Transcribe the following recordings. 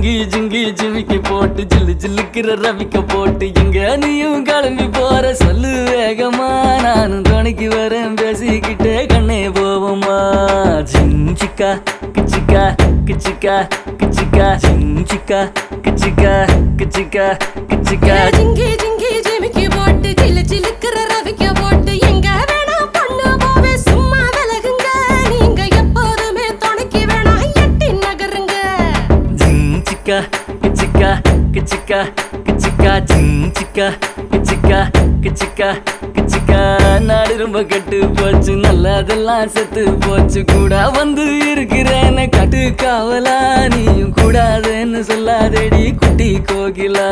ஜிங்கி ஜிங்கி ஜிமிக்கி போட்டு ஜில்லு ஜில்லுக்கிற ரவிக்க போட்டு எங்க நீயும் கிளம்பி போற சொல்லு வேகமா நானும் துணைக்கு வரேன் பேசிக்கிட்டே கண்ணே போவோமா ஜிஞ்சிக்கா கிச்சிக்கா கிச்சிக்கா கிச்சிக்கா ஜிஞ்சிக்கா கிச்சிக்கா கிச்சிக்கா கிச்சிக்கா ஜிங்கி ஜிங்கி ஜிமிக்கி போட்டு ஜில்லு ஜில்லுக்கிற ரவிக்க போட்டு எங்க வேணா பண்ணு போவே சும்மா விலகுங்க நீங்க எப்போதுமே துணைக்கு வேணா எட்டி நகருங்க ஜிஞ்சிக்கா கிச்சிக்கா கிச்சிக்கா கிச்சிக்கா ஜிஞ்சிக்கா கிச்சிக்கா கிச்சிக்கா கிச்சிக்கா நாடு ரொம்ப கெட்டு போச்சு நல்லதெல்லாம் செத்து போச்சு கூட வந்து இருக்கிறேன்னு கட்டு காவலா நீயும் கூடாதுன்னு சொல்லாதேடி குட்டி கோகிலா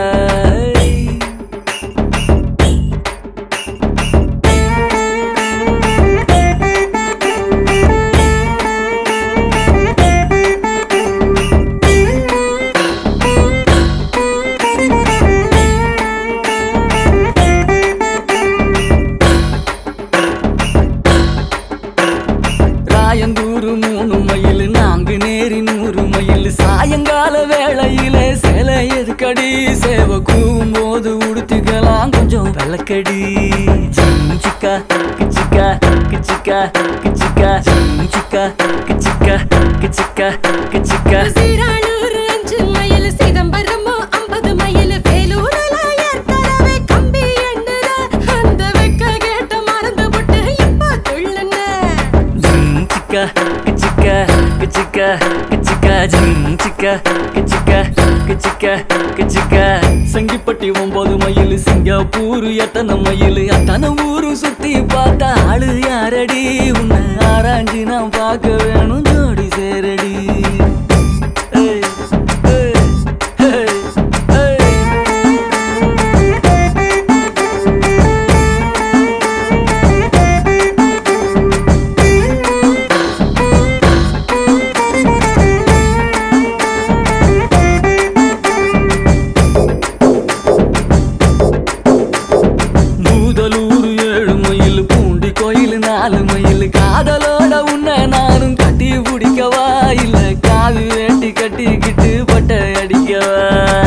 சாயந்தூரு 3 மைல் நான்கு நேரி 100 மைல் சாயங்கால வேளையில சேலை எதுக்கடி சேவ கூவும் போது உடுத்திக்கலாம் கொஞ்சம் வெள்ளக்கடி ஜிஞ்சிக்கா கிச்சிக்கா கிச்சிக்கா கிச்சிக்கா ஜிஞ்சிக்கா கிச்சிக்கா கிச்சிக்கா கிச்சிக்கா சீரானூர் 5 மைல் சிதம்பரம் 50 மைல் வேலூர்ல ஏற்கனவே கம்பி எண்ணுற அந்த வெக்க கேட்ட மறந்து போட்டு இப்ப துள்ளுன கிச்சிக்கா கிச்சிக்கா கிச்சிக்கா ஜிஞ்சிக்கா கிச்சிக்கா கிச்சிக்கா கிச்சிக்கா சங்கிப்பட்டி 9 மைல் சிங்கப்பூர் எத்தனை மைல் அத்தனை ஊரு சுத்தி பார்த்தா ஆளு யாரடி உன்னை ஆராய்ச்சி நான் பார்க்க வேணும் ஜோடி சேரடி ஏய், ஏய், ஏய், ஏய். பூதலூர் 7 மைல் பூண்டி கோயில் 4 மைல் காதலோட உன்னை நானும் கட்டி பிடிக்கவா இல்ல காவி வேட்டி கட்டிக்கிட்டு பட்டை அடிக்கவா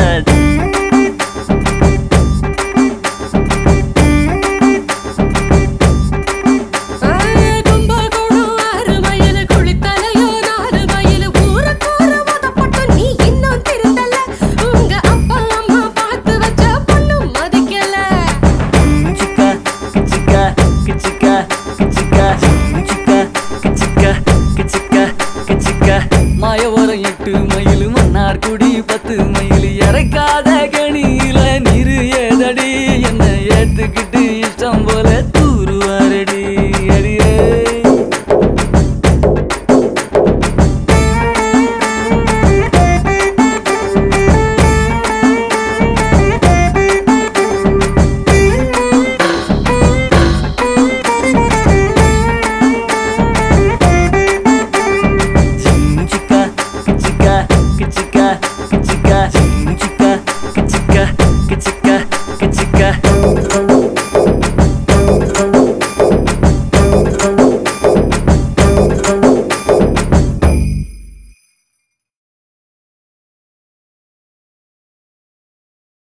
கும்பகோணம் 6 மைல் குளித்தலையோ 4 மைல் ஊருக்கூற மதப்பட்டு நீ இன்னும் திருந்தல உங்க அப்பா அம்மா பார்த்து வச்ச பொண்ணு மதிக்கல கிச்சிக்கா கிச்சிக்கா கிச்சிக்கா கிச்சிக்கா கிச்சிக்கா கிச்சிக்கா கிச்சிக்கா கிச்சிக்கா மாயவரம் 8 மைல் மன்னார்குடி 10 மைல் இறக்காத கணியில நீரு ஏதடி என்ன ஏத்துக்கிட்டு இஷ்டம் போல